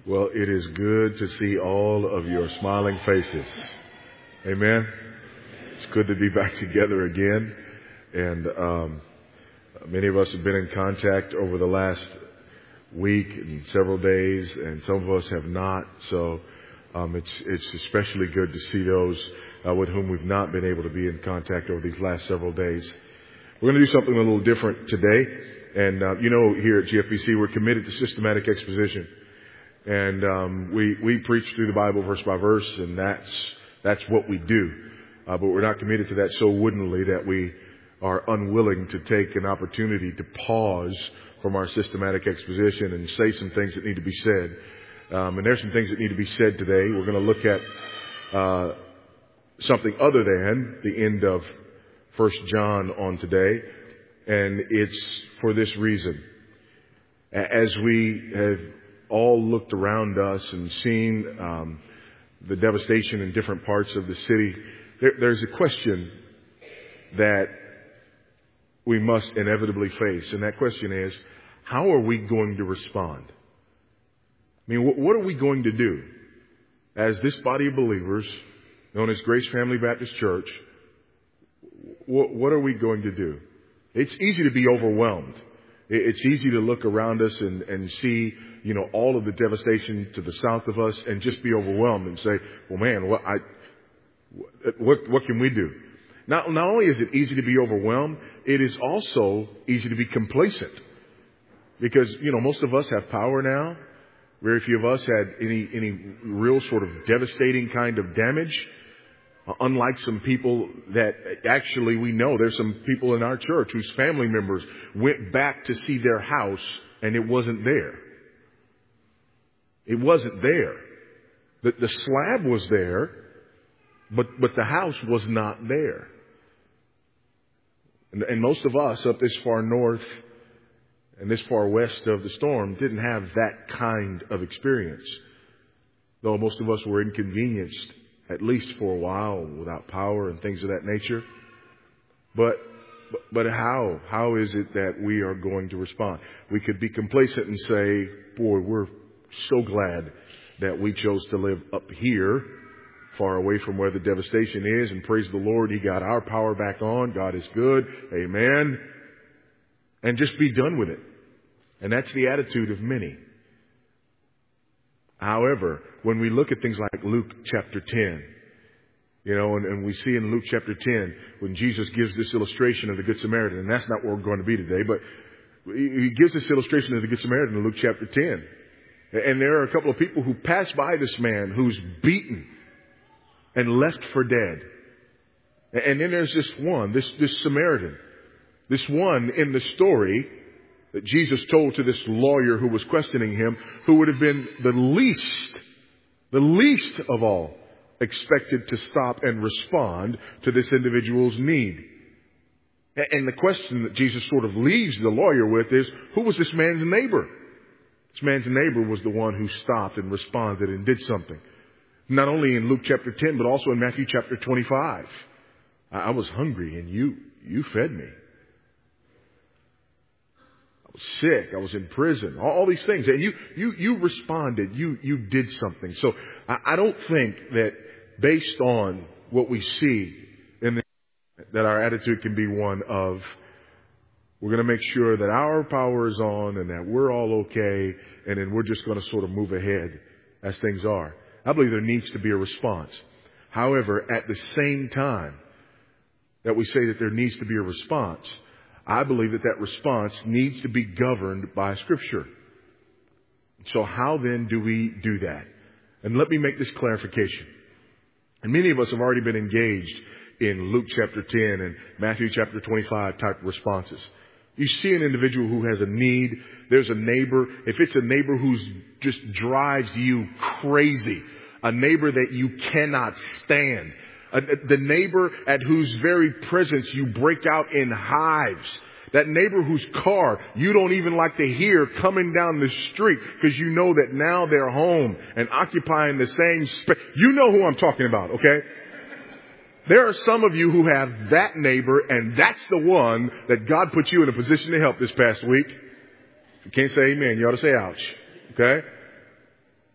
Well, it is good to see all of your smiling faces. Amen. It's good to be back together again. And many of us have been in contact over the last week and several days, and some of us have not. So it's especially good to see those with whom we've not been able to be in contact over these last several days. We're going to do something a little different today. And here at GFBC, we're committed to systematic exposition. And we preach through the Bible verse by verse, and that's what we do. But we're not committed to that so woodenly that we are unwilling to take an opportunity to pause from our systematic exposition and say some things that need to be said. And there's some things that need to be said today. We're going to look at something other than the end of 1 John on today. And it's for this reason. As we have all looked around us and seen the devastation in different parts of the city, there's a question that we must inevitably face. And that question is, how are we going to respond? I mean, what are we going to do as this body of believers known as Grace Family Baptist Church? What are we going to do? It's easy to be overwhelmed. It's easy to look around us and see, all of the devastation to the south of us and just be overwhelmed and say, well, man, what can we do? Not only is it easy to be overwhelmed, it is also easy to be complacent. Because, most of us have power now. Very few of us had any real sort of devastating kind of damage. Unlike some people that actually we know, there's some people in our church whose family members went back to see their house and it wasn't there. It wasn't there. The slab was there, but the house was not there. And most of us up this far north and this far west of the storm didn't have that kind of experience. Though most of us were inconvenienced, at least for a while, without power and things of that nature. But how is it that we are going to respond? We could be complacent and say, boy, we're so glad that we chose to live up here, far away from where the devastation is, and praise the Lord, He got our power back on. God is good. Amen. And just be done with it. And that's the attitude of many. However, when we look at things like Luke chapter 10, and we see in Luke chapter 10, when Jesus gives this illustration of the Good Samaritan, and that's not where we're going to be today, but He gives this illustration of the Good Samaritan in Luke chapter 10. And there are a couple of people who pass by this man who's beaten and left for dead. And then there's this one, this Samaritan, this one in the story that Jesus told to this lawyer who was questioning him, who would have been the least of all expected to stop and respond to this individual's need. And the question that Jesus sort of leaves the lawyer with is, who was this man's neighbor? This man's neighbor was the one who stopped and responded and did something. Not only in Luke chapter 10, but also in Matthew chapter 25. I was hungry and you fed me. Sick, I was in prison, all these things. And you responded, you did something. So I don't think that based on what we see that our attitude can be one of, we're going to make sure that our power is on and that we're all okay, and then we're just going to sort of move ahead as things are. I believe there needs to be a response. However, at the same time that we say that there needs to be a response, I believe that response needs to be governed by Scripture. So how then do we do that? And let me make this clarification. And many of us have already been engaged in Luke chapter 10 and Matthew chapter 25 type responses. You see an individual who has a need. There's a neighbor. If it's a neighbor who's just drives you crazy, a neighbor that you cannot stand, the neighbor at whose very presence you break out in hives. That neighbor whose car you don't even like to hear coming down the street because you know that now they're home and occupying the same space. You know who I'm talking about, okay? There are some of you who have that neighbor, and that's the one that God put you in a position to help this past week. If you can't say amen, you ought to say ouch, okay?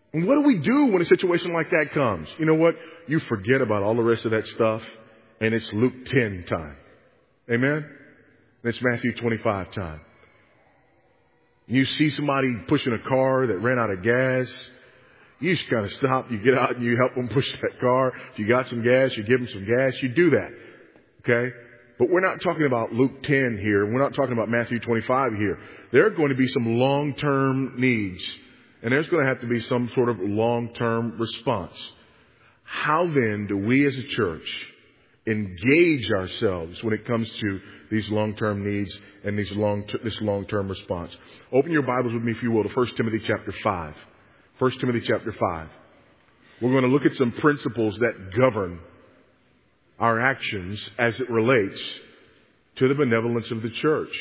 And what do we do when a situation like that comes? You know what? You forget about all the rest of that stuff, and it's Luke 10 time. Amen? And it's Matthew 25 time. You see somebody pushing a car that ran out of gas. You just kind of stop. You get out and you help them push that car. If you got some gas, you give them some gas. You do that. Okay? But we're not talking about Luke 10 here. We're not talking about Matthew 25 here. There are going to be some long-term needs. And there's going to have to be some sort of long-term response. How then do we as a church engage ourselves when it comes to these long-term needs and this long-term response? Open your Bibles with me, if you will, to 1 Timothy chapter 5. 1 Timothy chapter 5. We're going to look at some principles that govern our actions as it relates to the benevolence of the church.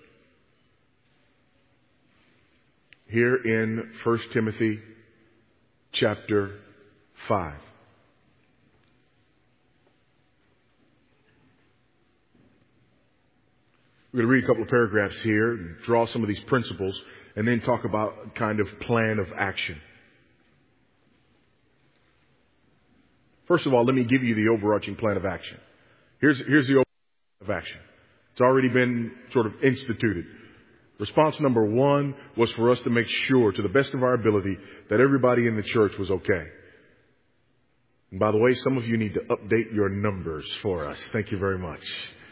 Here in 1 Timothy chapter 5. We're going to read a couple of paragraphs here and draw some of these principles and then talk about a kind of plan of action. First of all, let me give you the overarching plan of action. Here's the overarching plan of action. It's already been sort of instituted. Response number one was for us to make sure, to the best of our ability, that everybody in the church was okay. And by the way, some of you need to update your numbers for us. Thank you very much.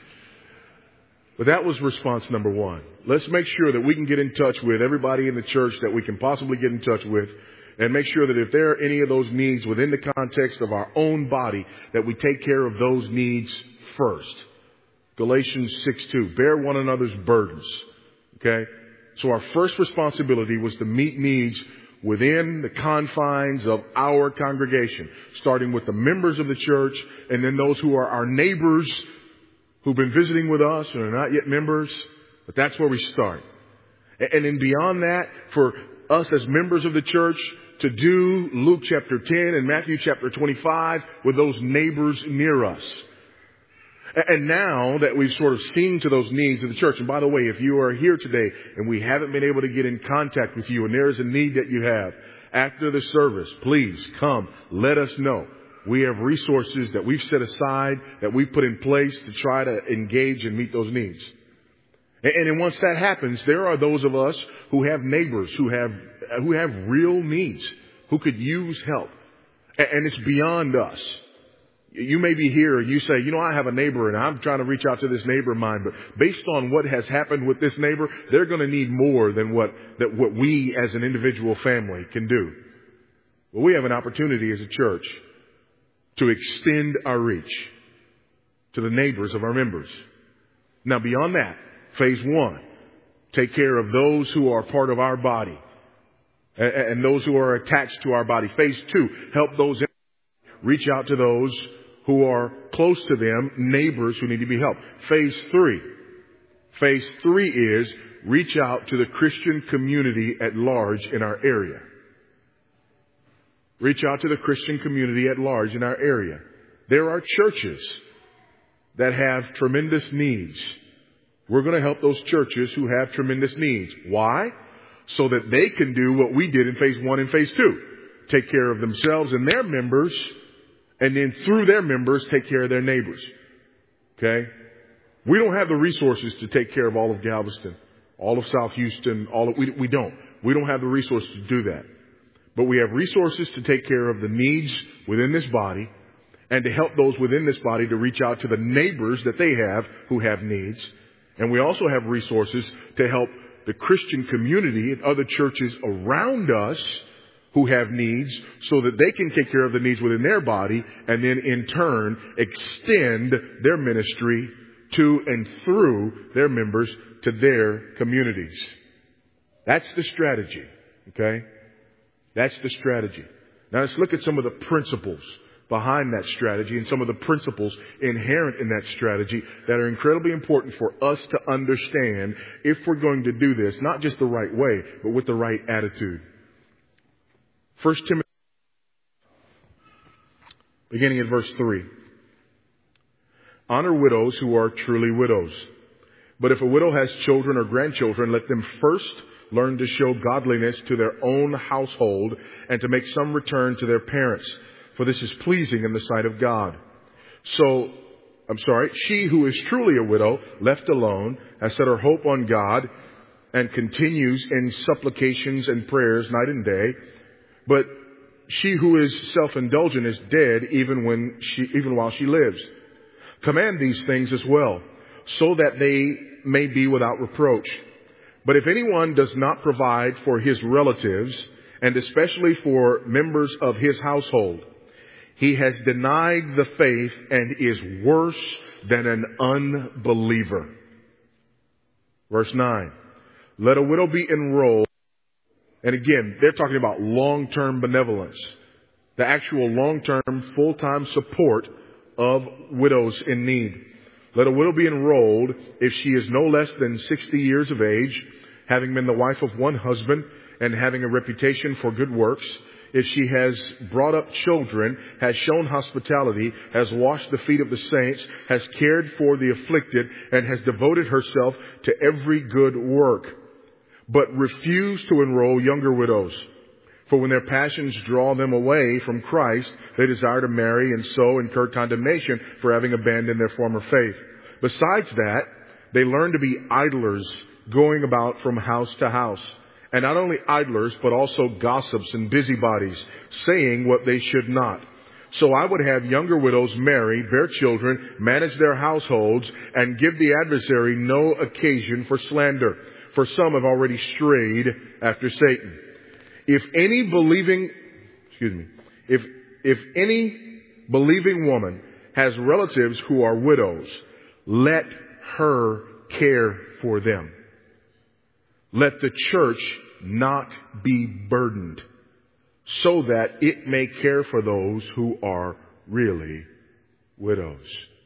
But that was response number one. Let's make sure that we can get in touch with everybody in the church that we can possibly get in touch with, and make sure that if there are any of those needs within the context of our own body, that we take care of those needs first. Galatians 6:2, bear one another's burdens. Okay? So our first responsibility was to meet needs within the confines of our congregation, starting with the members of the church and then those who are our neighbors who've been visiting with us and are not yet members. But that's where we start. And then beyond that, for us as members of the church to do Luke chapter 10 and Matthew chapter 25 with those neighbors near us. And now that we've sort of seen to those needs of the church, and by the way, if you are here today and we haven't been able to get in contact with you and there is a need that you have after the service, please come, let us know. We have resources that we've set aside, that we've put in place to try to engage and meet those needs. And then once that happens, there are those of us who have neighbors who have real needs, who could use help. And it's beyond us. You may be here and you say, I have a neighbor and I'm trying to reach out to this neighbor of mine, but based on what has happened with this neighbor, they're going to need more than what we as an individual family can do. Well, we have an opportunity as a church to extend our reach to the neighbors of our members. Now, beyond that, phase one, take care of those who are part of our body and those who are attached to our body. Phase two, help those reach out to those who are close to them, neighbors who need to be helped. Phase three is reach out to the Christian community at large in our area. Reach out to the Christian community at large in our area. There are churches that have tremendous needs. We're going to help those churches who have tremendous needs. Why? So that they can do what we did in phase one and phase two. Take care of themselves and their members, and then through their members, take care of their neighbors. Okay? We don't have the resources to take care of all of Galveston, all of South Houston, we don't. We don't have the resources to do that. But we have resources to take care of the needs within this body and to help those within this body to reach out to the neighbors that they have who have needs. And we also have resources to help the Christian community and other churches around us who have needs so that they can take care of the needs within their body and then in turn extend their ministry to and through their members to their communities. That's the strategy. Okay? That's the strategy. Now let's look at some of the principles behind that strategy and some of the principles inherent in that strategy that are incredibly important for us to understand if we're going to do this, not just the right way, but with the right attitude. 1 Timothy, beginning at verse 3. Honor widows who are truly widows. But if a widow has children or grandchildren, let them first learn to show godliness to their own household and to make some return to their parents, for this is pleasing in the sight of God. She who is truly a widow, left alone, has set her hope on God and continues in supplications and prayers night and day. But she who is self-indulgent is dead even while she lives. Command these things as well, so that they may be without reproach. But if anyone does not provide for his relatives, and especially for members of his household, he has denied the faith and is worse than an unbeliever. Verse 9. Let a widow be enrolled. And again, they're talking about long-term benevolence. The actual long-term, full-time support of widows in need. Let a widow be enrolled if she is no less than 60 years of age, having been the wife of one husband and having a reputation for good works. If she has brought up children, has shown hospitality, has washed the feet of the saints, has cared for the afflicted, and has devoted herself to every good work. But refuse to enroll younger widows. For when their passions draw them away from Christ, they desire to marry and so incur condemnation for having abandoned their former faith. Besides that, they learn to be idlers, going about from house to house. And not only idlers, but also gossips and busybodies, saying what they should not. So I would have younger widows marry, bear children, manage their households, and give the adversary no occasion for slander. For some have already strayed after Satan. If any believing woman has relatives who are widows, let her care for them. Let the church not be burdened, so that it may care for those who are really widows.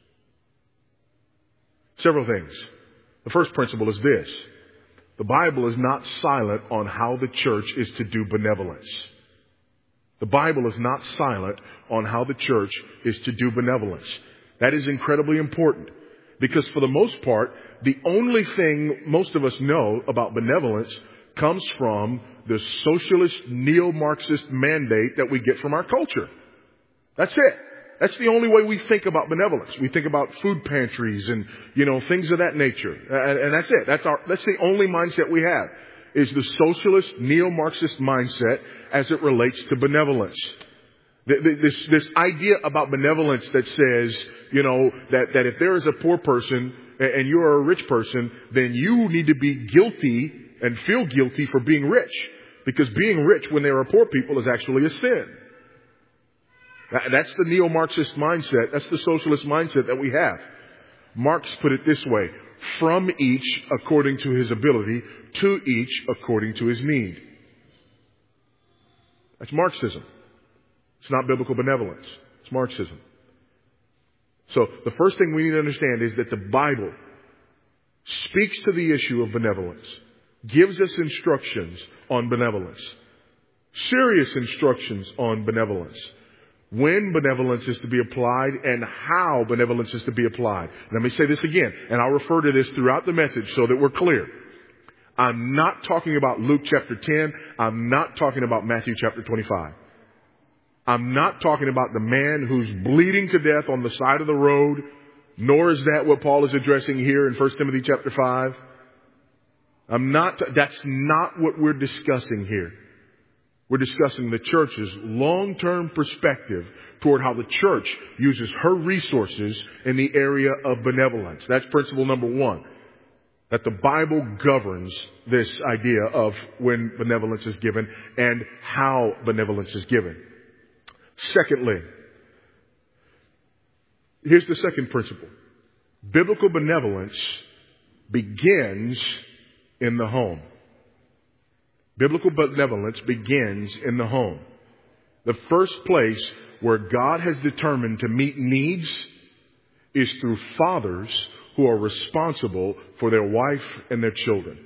Several things. The first principle is this. The Bible is not silent on how the church is to do benevolence. The Bible is not silent on how the church is to do benevolence. That is incredibly important. Because for the most part, the only thing most of us know about benevolence comes from the socialist, neo-Marxist mandate that we get from our culture. That's it. That's the only way we think about benevolence. We think about food pantries and, things of that nature. And that's it. That's the only mindset we have, is the socialist, neo-Marxist mindset as it relates to benevolence. This idea about benevolence that says, that if there is a poor person and you're a rich person, then you need to be guilty and feel guilty for being rich. Because being rich when there are poor people is actually a sin. That's the neo-Marxist mindset. That's the socialist mindset that we have. Marx put it this way: from each according to his ability, to each according to his need. That's Marxism. It's not biblical benevolence. It's Marxism. So the first thing we need to understand is that the Bible speaks to the issue of benevolence, gives us instructions on benevolence, serious instructions on benevolence, when benevolence is to be applied and how benevolence is to be applied. Let me say this again, and I'll refer to this throughout the message so that we're clear. I'm not talking about Luke chapter 10. I'm not talking about Matthew chapter 25. I'm not talking about the man who's bleeding to death on the side of the road, nor is that what Paul is addressing here in 1 Timothy chapter 5. That's not what we're discussing here. We're discussing the church's long-term perspective toward how the church uses her resources in the area of benevolence. That's principle number one. That the Bible governs this idea of when benevolence is given and how benevolence is given. Secondly, here's the second principle. Biblical benevolence begins in the home. Biblical benevolence begins in the home. The first place where God has determined to meet needs is through fathers who are responsible for their wife and their children.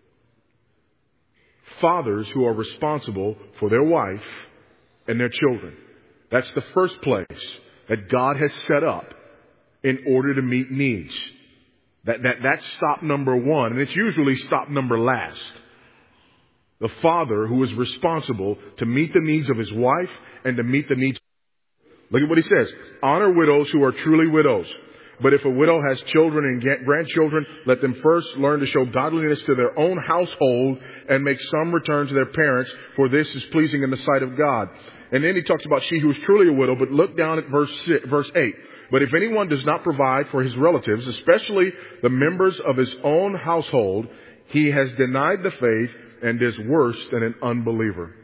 Fathers who are responsible for their wife and their children. That's the first place that God has set up in order to meet needs. That's stop number one, and it's usually stop number last. The father who is responsible to meet the needs of his wife and to meet the needs. Look at what he says. Honor widows who are truly widows. But if a widow has children and grandchildren, let them first learn to show godliness to their own household and make some return to their parents, for this is pleasing in the sight of God. And then he talks about she who is truly a widow, but look down at verse 8. But if anyone does not provide for his relatives, especially the members of his own household, he has denied the faith and is worse than an unbeliever.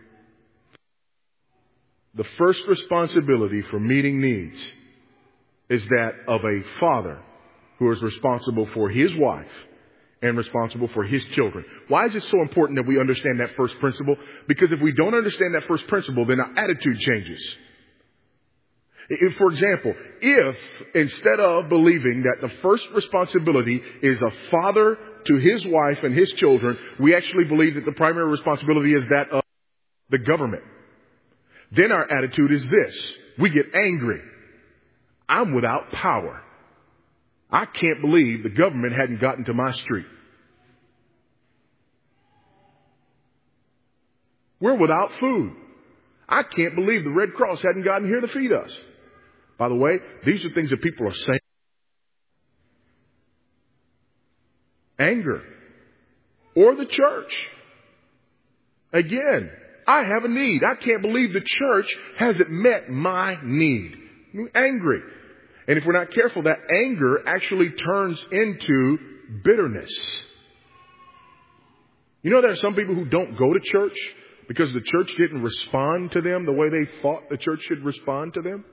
The first responsibility for meeting needs is that of a father who is responsible for his wife and responsible for his children. Why is it so important that we understand that first principle? Because if we don't understand that first principle, then our attitude changes. If, for example, if instead of believing that the first responsibility is a father to his wife and his children, we actually believe that the primary responsibility is that of the government, then our attitude is this. We get angry. I'm without power. I can't believe the government hadn't gotten to my street. We're without food. I can't believe the Red Cross hadn't gotten here to feed us. By the way, these are things that people are saying. Anger. Or the church. Again, I have a need. I can't believe the church hasn't met my need. I'm angry. And if we're not careful, that anger actually turns into bitterness. You know, there are some people who don't go to church because the church didn't respond to them the way they thought the church should respond to them.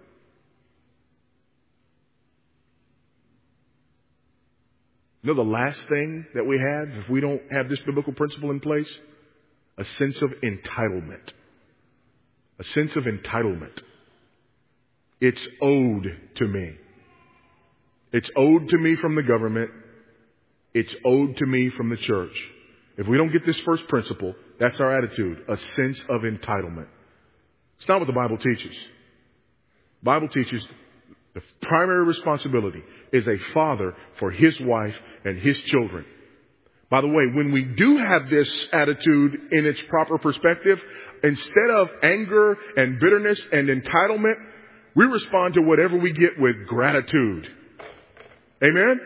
You know the last thing that we have if we don't have this biblical principle in place? A sense of entitlement. A sense of entitlement. It's owed to me. It's owed to me from the government. It's owed to me from the church. If we don't get this first principle, that's our attitude, a sense of entitlement. It's not what the Bible teaches. The Bible teaches the primary responsibility is a father for his wife and his children. By the way, when we do have this attitude in its proper perspective, instead of anger and bitterness and entitlement, we respond to whatever we get with gratitude. Amen?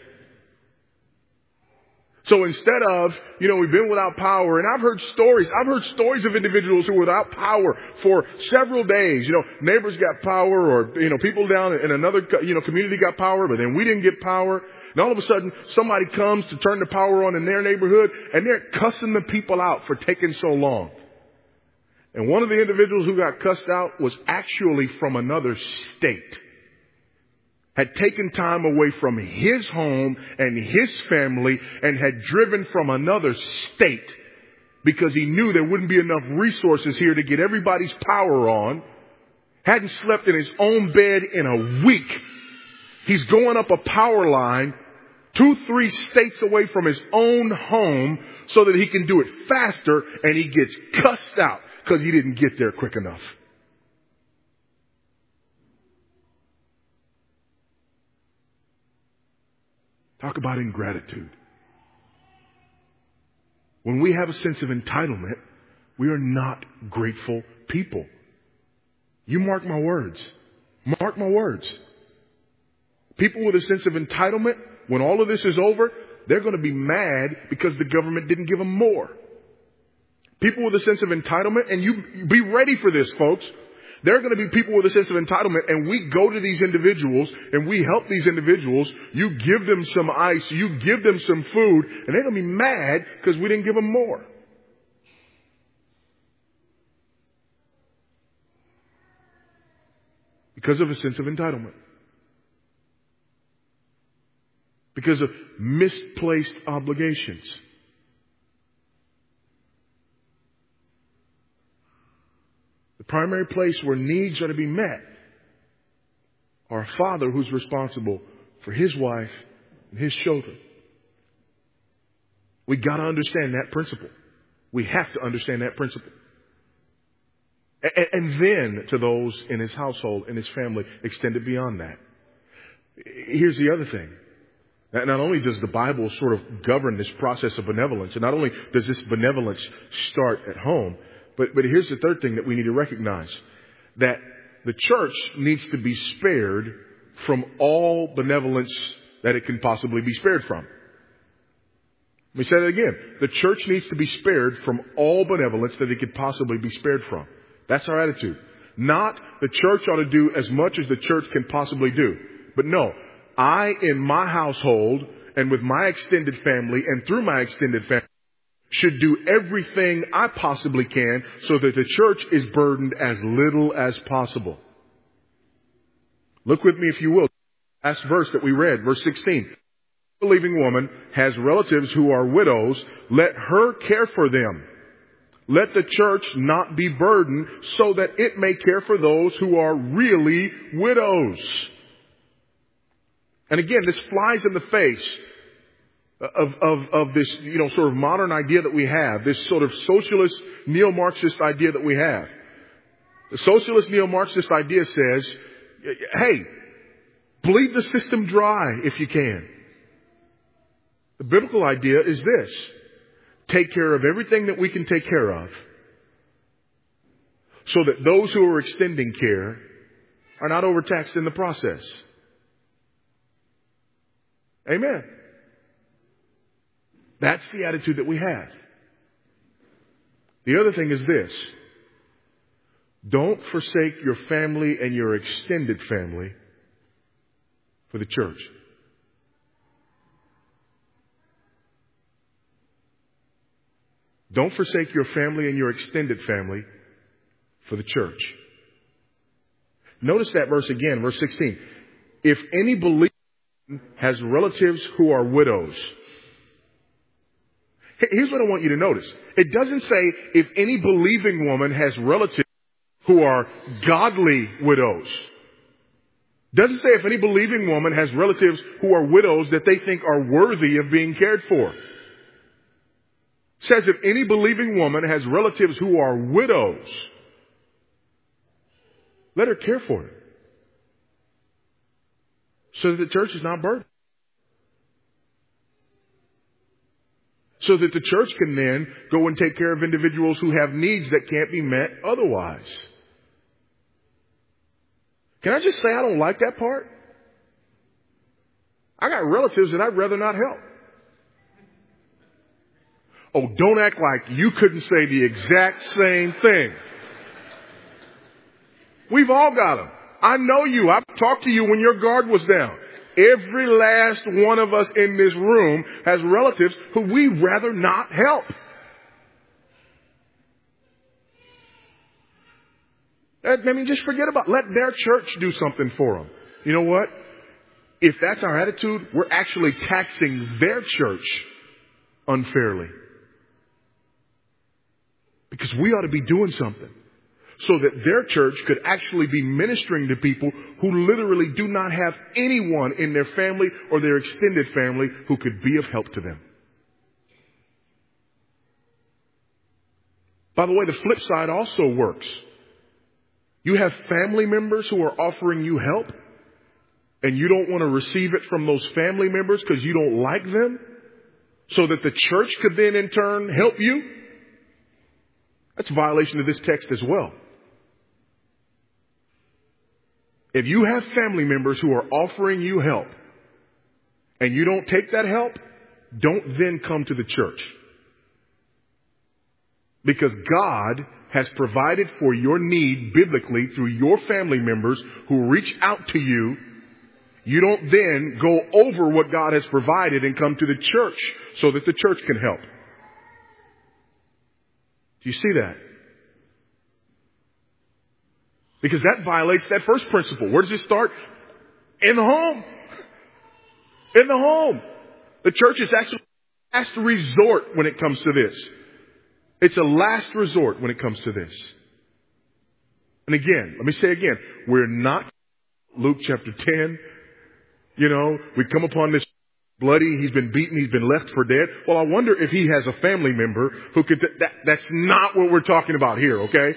So instead of, we've been without power, and I've heard stories of individuals who were without power for several days. Neighbors got power, or, people down in another, community got power, but then we didn't get power. And all of a sudden, somebody comes to turn the power on in their neighborhood, and they're cussing the people out for taking so long. And one of the individuals who got cussed out was actually from another state. Had taken time away from his home and his family and had driven from another state because he knew there wouldn't be enough resources here to get everybody's power on. Hadn't slept in his own bed in a week. He's going up a power line 2-3 states away from his own home so that he can do it faster, and he gets cussed out because he didn't get there quick enough. Talk about ingratitude. When we have a sense of entitlement, we are not grateful people. You mark my words. Mark my words. People with a sense of entitlement, when all of this is over, they're going to be mad because the government didn't give them more. People with a sense of entitlement, and you be ready for this, folks. There are going to be people with a sense of entitlement, and we go to these individuals and we help these individuals. You give them some ice, you give them some food, and they're going to be mad because we didn't give them more. Because of a sense of entitlement. Because of misplaced obligations. The primary place where needs are to be met are a father who's responsible for his wife and his children. We got to understand that principle. We have to understand that principle. And then to those in his household, in his family, extend it beyond that. Here's the other thing. Not only does the Bible sort of govern this process of benevolence, and not only does this benevolence start at home, but here's the third thing that we need to recognize, that the church needs to be spared from all benevolence that it can possibly be spared from. Let me say that again. The church needs to be spared from all benevolence that it could possibly be spared from. That's our attitude. Not the church ought to do as much as the church can possibly do. But no, I, in my household and with my extended family and through my extended family, should do everything I possibly can so that the church is burdened as little as possible. Look with me, if you will. Last verse that we read, verse 16. A believing woman has relatives who are widows. Let her care for them. Let the church not be burdened so that it may care for those who are really widows. And again, this flies in the face of this, sort of modern idea that we have, this sort of socialist neo-Marxist idea that we have. The socialist neo-Marxist idea says, hey, bleed the system dry if you can. The biblical idea is this: take care of everything that we can take care of so that those who are extending care are not overtaxed in the process. Amen. That's the attitude that we have. The other thing is this: don't forsake your family and your extended family for the church. Don't forsake your family and your extended family for the church. Notice that verse again, verse 16. If any believer has relatives who are widows. Here's what I want you to notice. It doesn't say if any believing woman has relatives who are godly widows. It doesn't say if any believing woman has relatives who are widows that they think are worthy of being cared for. It says if any believing woman has relatives who are widows, let her care for her, so that the church is not burdened. So that the church can then go and take care of individuals who have needs that can't be met otherwise. Can I just say I don't like that part? I got relatives that I'd rather not help. Oh, don't act like you couldn't say the exact same thing. We've all got them. I know you. I've talked to you when your guard was down. Every last one of us in this room has relatives who we'd rather not help. Just forget about it. Let their church do something for them. You know what? If that's our attitude, we're actually taxing their church unfairly. Because we ought to be doing something so that their church could actually be ministering to people who literally do not have anyone in their family or their extended family who could be of help to them. By the way, the flip side also works. You have family members who are offering you help, and you don't want to receive it from those family members because you don't like them, so that the church could then in turn help you. That's a violation of this text as well. If you have family members who are offering you help and you don't take that help, don't then come to the church. Because God has provided for your need biblically through your family members who reach out to you. You don't then go over what God has provided and come to the church so that the church can help. Do you see that? Because that violates that first principle. Where does it start? In the home. In the home. The church is actually a last resort when it comes to this. It's a last resort when it comes to this. And again, let me say again, we're not Luke chapter 10. We come upon this bloody, he's been beaten, he's been left for dead. Well, I wonder if he has a family member who could, that's not what we're talking about here, okay?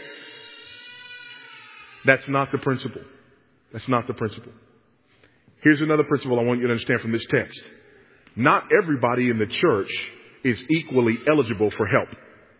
That's not the principle. That's not the principle. Here's another principle I want you to understand from this text. not everybody in the church is equally eligible for help.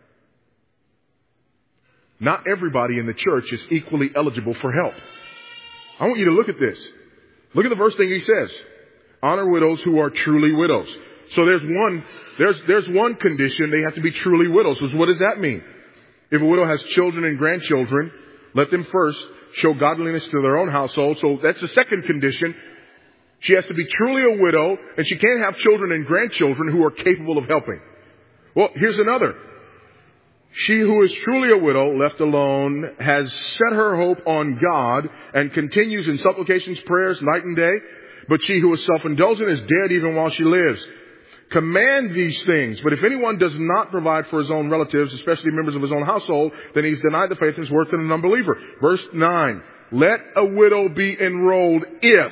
Not everybody in the church is equally eligible for help. I want you to look at this. Look at the first thing he says. Honor widows who are truly widows. So there's one condition. They have to be truly widows. So what does that mean? If a widow has children and grandchildren, let them first show godliness to their own household. So that's the second condition. She has to be truly a widow, and she can't have children and grandchildren who are capable of helping. Well, here's another. She who is truly a widow, left alone, has set her hope on God and continues in supplications, prayers, night and day. But she who is self-indulgent is dead even while she lives. Command these things. But if anyone does not provide for his own relatives, especially members of his own household, then he's denied the faith and is worse than an unbeliever. Verse 9. Let a widow be enrolled if.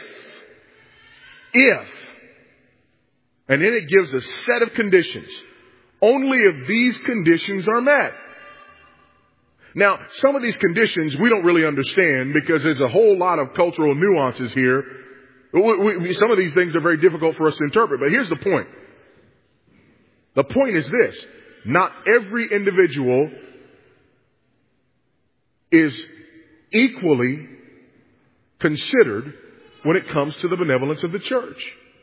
And then it gives a set of conditions. Only if these conditions are met. Now, some of these conditions we don't really understand because there's a whole lot of cultural nuances here. Some of these things are very difficult for us to interpret. But here's the point. The point is this. Not every individual is equally considered when it comes to the benevolence of the church.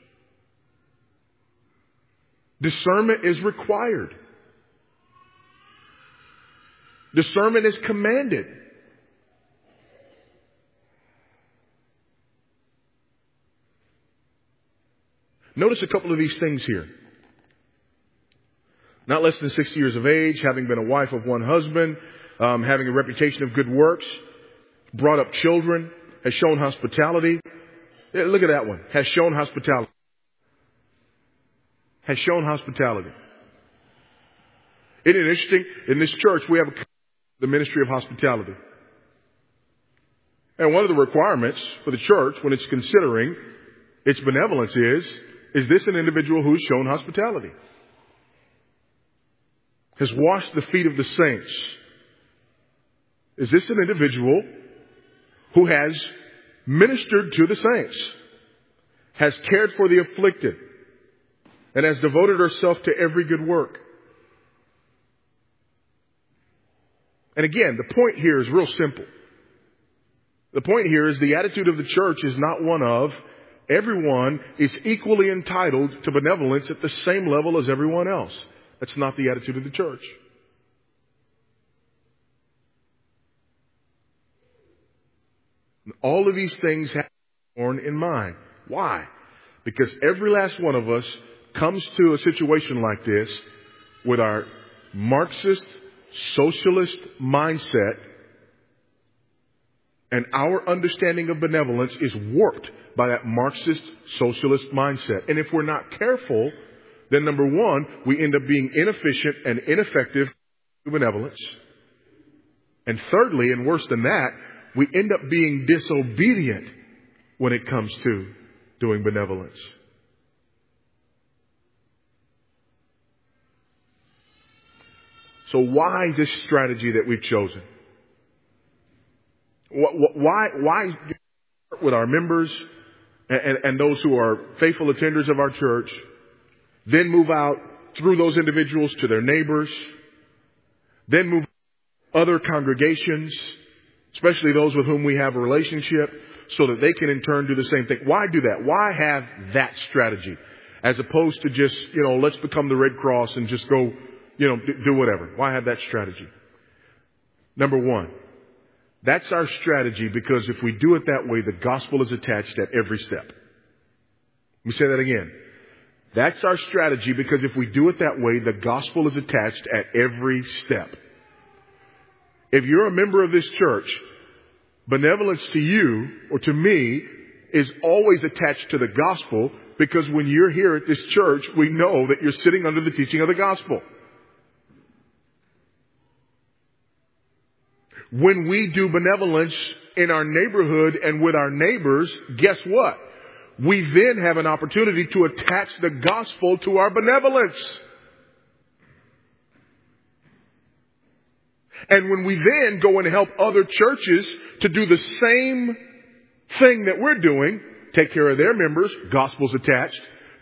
Discernment is required. Discernment is commanded. Notice a couple of these things here. Not less than 60 years of age, having been a wife of one husband, having a reputation of good works, brought up children, has shown hospitality. Yeah, look at that one. Has shown hospitality. Has shown hospitality. Isn't it interesting? In this church, we have the ministry of hospitality. And one of the requirements for the church when it's considering its benevolence is this an individual who's shown hospitality? Has washed the feet of the saints? Is this an individual who has ministered to the saints? Has cared for the afflicted? And has devoted herself to every good work? And again, the point here is real simple. The point here is the attitude of the church is not one of everyone is equally entitled to benevolence at the same level as everyone else. That's not the attitude of the church. All of these things have to be borne in mind. Why? Because every last one of us comes to a situation like this with our Marxist, socialist mindset, and our understanding of benevolence is warped by that Marxist, socialist mindset. And if we're not careful, then number one, we end up being inefficient and ineffective in benevolence. And thirdly, and worse than that, we end up being disobedient when it comes to doing benevolence. So why this strategy that we've chosen? Why with our members and those who are faithful attenders of our church, then move out through those individuals to their neighbors, then move other congregations, especially those with whom we have a relationship, so that they can in turn do the same thing. Why do that? Why have that strategy as opposed to just, let's become the Red Cross and just go, do whatever? Why have that strategy? Number one, that's our strategy because if we do it that way, the gospel is attached at every step. Let me say that again. That's our strategy because if we do it that way, the gospel is attached at every step. If you're a member of this church, benevolence to you or to me is always attached to the gospel because when you're here at this church, we know that you're sitting under the teaching of the gospel. When we do benevolence in our neighborhood and with our neighbors, guess what? We then have an opportunity to attach the gospel to our benevolence. And when we then go and help other churches to do the same thing that we're doing, take care of their members, gospel's attached,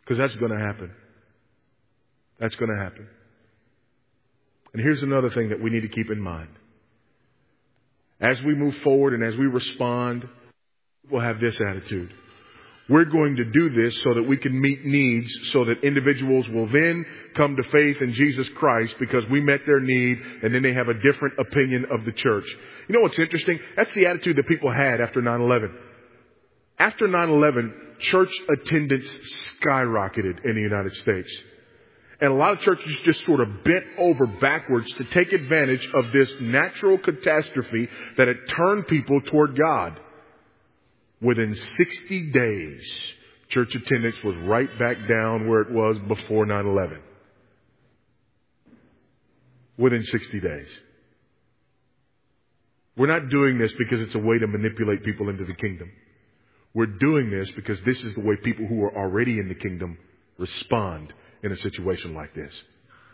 Because that's going to happen. That's going to happen. And here's another thing that we need to keep in mind. As we move forward and as we respond, we'll have this attitude. We're going to do this so that we can meet needs, so that individuals will then come to faith in Jesus Christ because we met their need, and then they have a different opinion of the church. You know what's interesting? That's the attitude that people had after 9/11. After 9/11, church attendance skyrocketed in the United States. And a lot of churches just sort of bent over backwards to take advantage of this natural catastrophe that had turned people toward God. Within 60 days, church attendance was right back down where it was before 9/11. Within 60 days. We're not doing this because it's a way to manipulate people into the kingdom. We're doing this because this is the way people who are already in the kingdom respond in a situation like this.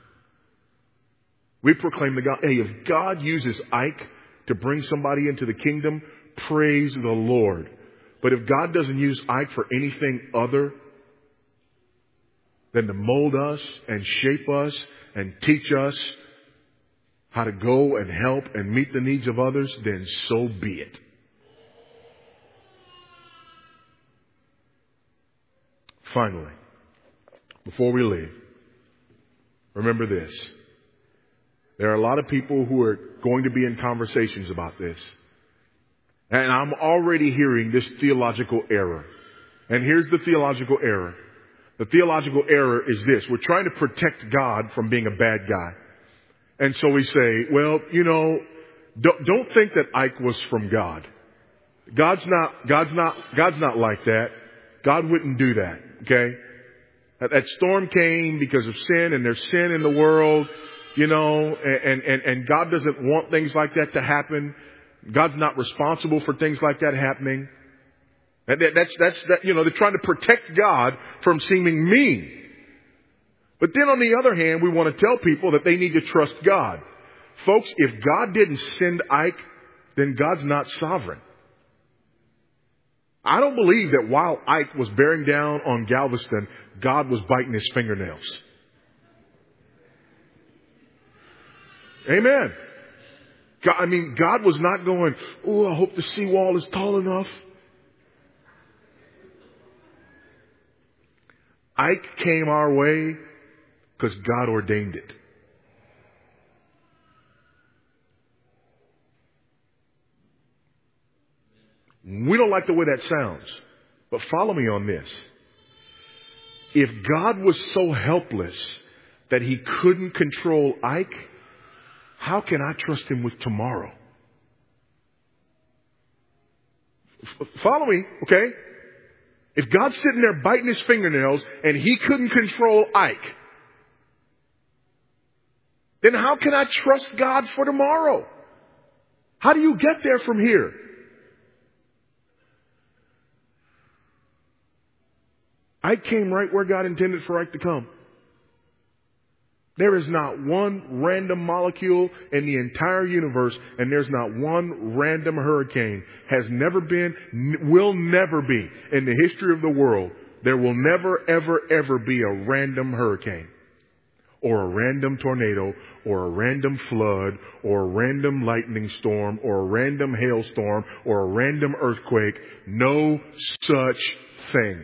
We proclaim to God, hey, if God uses Ike to bring somebody into the kingdom, praise the Lord. But if God doesn't use Ike for anything other than to mold us and shape us and teach us how to go and help and meet the needs of others, then so be it. Finally, before we leave, remember this. There are a lot of people who are going to be in conversations about this. And I'm already hearing this theological error. And here's the theological error. The theological error is this. We're trying to protect God from being a bad guy. And so we say, well, you know, don't think that Ike was from God. God's not like that. God wouldn't do that. Okay? That storm came because of sin, and there's sin in the world, you know, and God doesn't want things like that to happen. God's not responsible for things like that happening. You know, they're trying to protect God from seeming mean. But then on the other hand, we want to tell people that they need to trust God. Folks, if God didn't send Ike, then God's not sovereign. I don't believe that while Ike was bearing down on Galveston, God was biting his fingernails. Amen. God was not going, oh, I hope the seawall is tall enough. Ike came our way because God ordained it. We don't like the way that sounds, but follow me on this. If God was so helpless that he couldn't control Ike, how can I trust him with tomorrow? Follow me, okay? If God's sitting there biting his fingernails and he couldn't control Ike, then how can I trust God for tomorrow? How do you get there from here? Ike came right where God intended for Ike to come. There is not one random molecule in the entire universe, and there's not one random hurricane. Has never been, will never be in the history of the world. There will never, ever, ever be a random hurricane, or a random tornado, or a random flood, or a random lightning storm, or a random hailstorm, or a random earthquake. No such thing.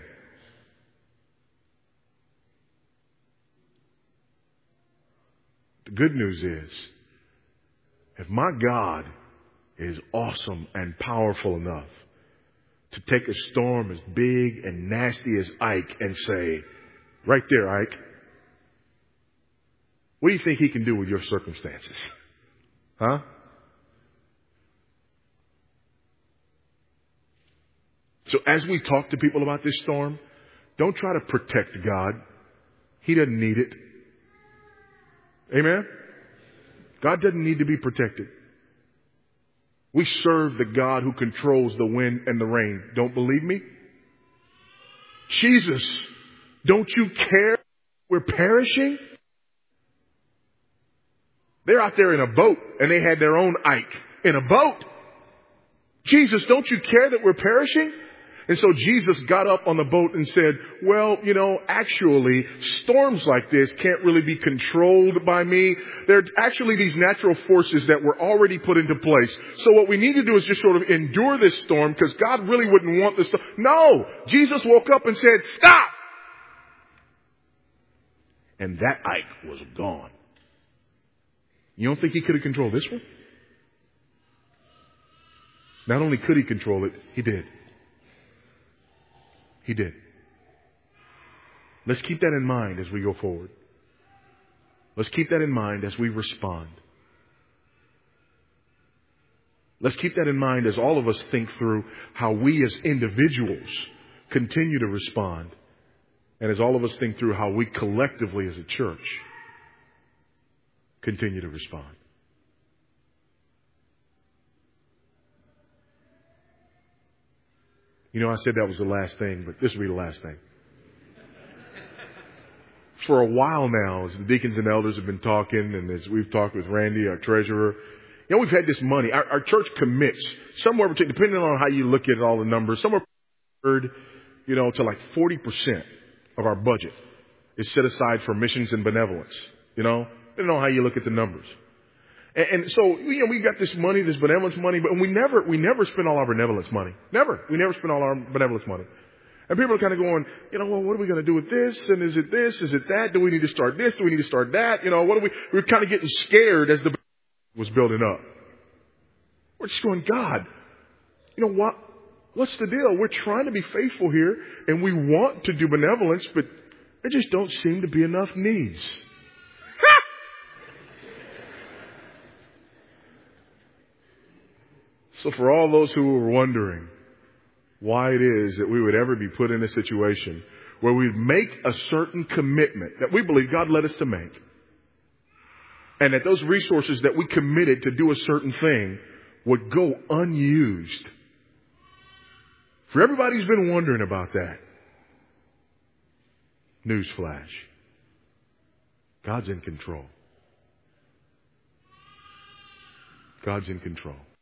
The good news is, if my God is awesome and powerful enough to take a storm as big and nasty as Ike and say, right there, Ike, what do you think he can do with your circumstances? Huh? So as we talk to people about this storm, don't try to protect God. He doesn't need it. Amen? God doesn't need to be protected. We serve the God who controls the wind and the rain. Don't believe me? Jesus, don't you care we're perishing? They're out there in a boat and they had their own Ike in a boat. Jesus, don't you care that we're perishing? And so Jesus got up on the boat and said, well, actually, storms like this can't really be controlled by me. They're actually these natural forces that were already put into place. So what we need to do is just sort of endure this storm because God really wouldn't want this storm. No! Jesus woke up and said, stop! And that Ike was gone. You don't think he could have controlled this one? Not only could he control it, he did. He did. Let's keep that in mind as we go forward. Let's keep that in mind as we respond. Let's keep that in mind as all of us think through how we as individuals continue to respond. And as all of us think through how we collectively as a church continue to respond. I said that was the last thing, but this will be the last thing. For a while now, as the deacons and elders have been talking, and as we've talked with Randy, our treasurer, we've had this money. Our church commits somewhere between, depending on how you look at all the numbers, somewhere to like 40% of our budget is set aside for missions and benevolence. Depending on how you look at the numbers. And so, we got this money, this benevolence money, but we never spend all our benevolence money. Never. We never spend all our benevolence money. And people are kind of going, well, what are we going to do with this? And is it this? Is it that? Do we need to start this? Do we need to start that? We're kind of getting scared as the was building up. We're just going, God, what's the deal? We're trying to be faithful here and we want to do benevolence, but there just don't seem to be enough needs. So for all those who were wondering why it is that we would ever be put in a situation where we'd make a certain commitment that we believe God led us to make, and that those resources that we committed to do a certain thing would go unused. For everybody who's been wondering about that, newsflash. God's in control. God's in control.